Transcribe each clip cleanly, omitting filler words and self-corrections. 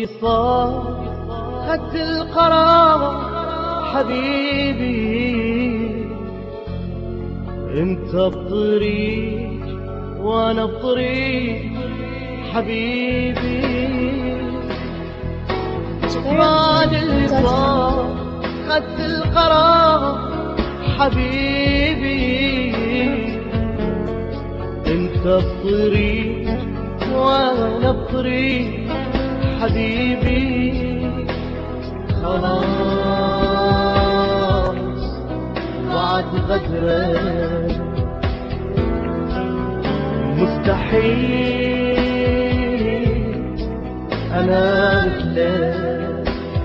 صار خدت القرار حبيبي، انت بطريق وانا بطريق حبيبي. بعد اللي صار خدت القرار حبيبي، انت بطريق وانا بطريق حبيبي. خلاص بعد غدرك مستحيل انا مثلك.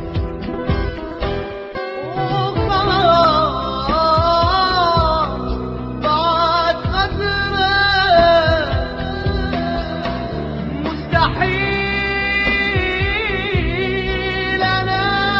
وخلاص بعد غدرك مستحيل انا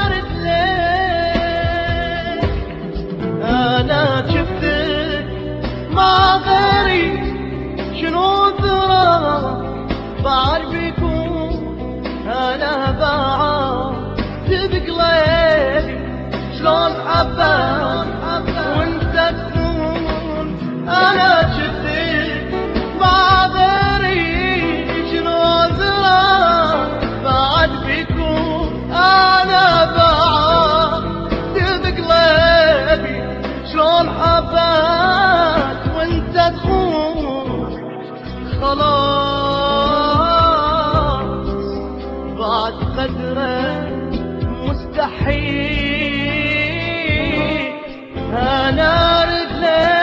مثلك. انا شفتك مع غيري شنو ذرى بعد بيكون، انا بعد بقلبي شلون حبك وانت تكون. انا شفتك مع غيري شنو ذرى بعد بيكون، انا بعد بقلبي شلون حبك وانت تخون. خلاص بعد قدرك مستحيل انا رجلك.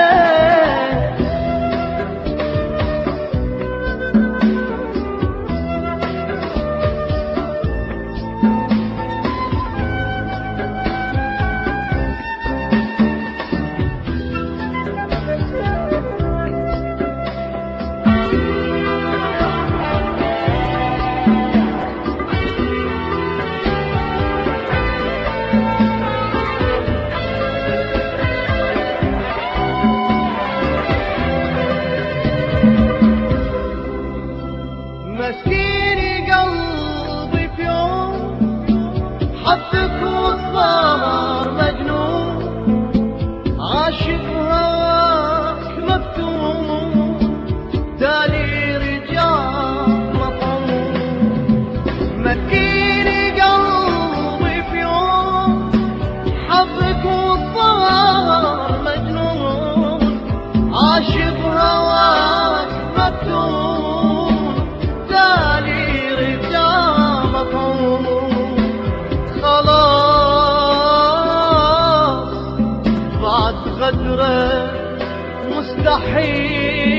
مسكيني قلبي في يوم حبك وصار مجنون، عاشق هواك مفتون، دالي رجال مطعون. مسكيني قلبي في يوم حبك وصار مجنون، عاشق هواك مفتون، خلاص بعد غدرك مستحيل